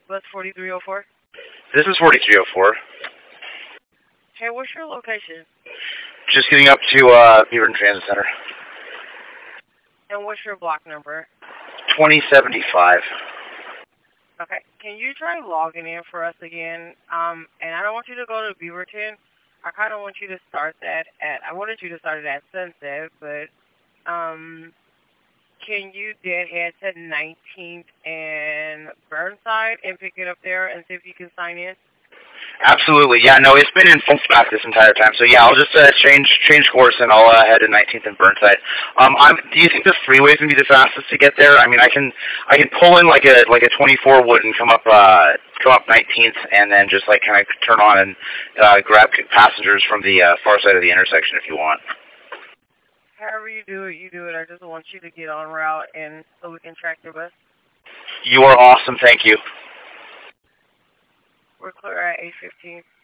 Bus 4304. This is 4304. Hey, what's your location? Just getting up to Beaverton Transit Center. And what's your block number? 2075. Okay. Can you try logging in for us again? And I don't want you to go to Beaverton. I kind of want you to start that at, I wanted you to start it at Sunset, but, can you then head to 19th and Burnside and pick it up there and see if you can sign in? Absolutely, yeah. No, it's been in full back this entire time. So yeah, I'll just change course and I'll head to 19th and Burnside. Do you think the freeway's gonna be the fastest to get there? I mean, I can pull in like a 24 wood and come up 19th and then just like kind of turn on and grab passengers from the far side of the intersection if you want. However you do it, you do it. I just want you to get on route and so we can track your bus. You are awesome. Thank you. We're clear at 8:15.